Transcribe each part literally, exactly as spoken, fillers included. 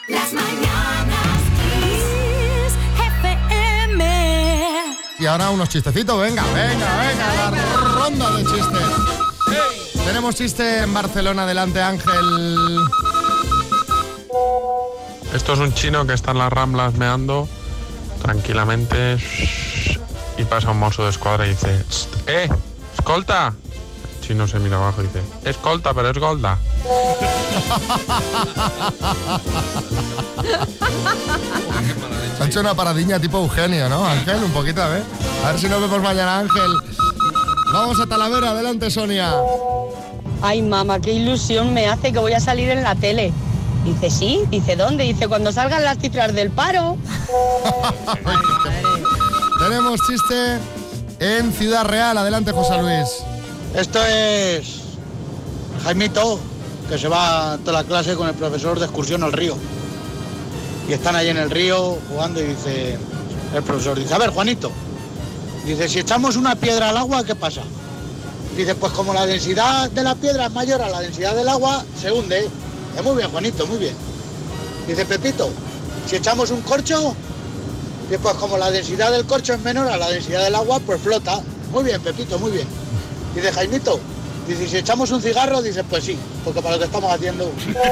Las mañanas Kiss F M. Y ahora unos chistecitos, venga, venga, venga, la ronda de chistes. Hey. Tenemos chiste en Barcelona, adelante Ángel. Esto es un chino que está en las Ramblas meando tranquilamente y pasa un mozo de escuadra y dice: ¡Eh! ¡Escolta! El chino se mira abajo y dice: ¡Escolta, pero es Golda! Se ha hecho una paradiña tipo Eugenio, ¿no, Ángel? Un poquito, a ver. A ver si nos vemos mañana, Ángel. Vamos a Talavera, adelante, Sonia. Ay, mamá, qué ilusión me hace que voy a salir en la tele. Dice, sí. Dice, ¿dónde? Dice, cuando salgan las cifras del paro. Tenemos chiste en Ciudad Real, adelante, José Luis. Esto es Jaimito, que se va toda la clase con el profesor de excursión al río. Y están ahí en el río jugando y dice el profesor, dice, a ver, Juanito, dice, si echamos una piedra al agua, ¿qué pasa? Dice, pues como la densidad de la piedra es mayor a la densidad del agua, se hunde. Eh, muy bien, Juanito, muy bien. Dice, Pepito, si echamos un corcho, dice, pues como la densidad del corcho es menor a la densidad del agua, pues flota. Muy bien, Pepito, muy bien. Dice, Jaimito, dice, si echamos un cigarro, dice, pues sí, porque para lo que estamos haciendo.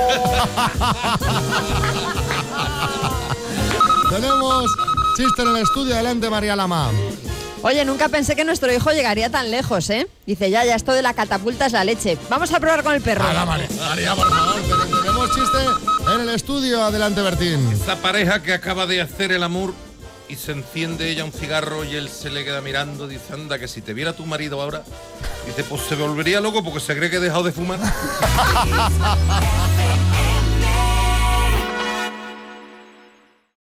Tenemos chiste en el estudio, adelante, María Lama. Oye, nunca pensé que nuestro hijo llegaría tan lejos, ¿eh? Dice, ya, ya, esto de la catapulta es la leche. Vamos a probar con el perro. Hola, María, María, por favor, tenemos chiste en el estudio, adelante, Bertín. Esta pareja que acaba de hacer el amor y se enciende ella un cigarro y él se le queda mirando, dice, anda, que si te viera tu marido ahora, dice, pues se volvería loco porque se cree que he dejado de fumar.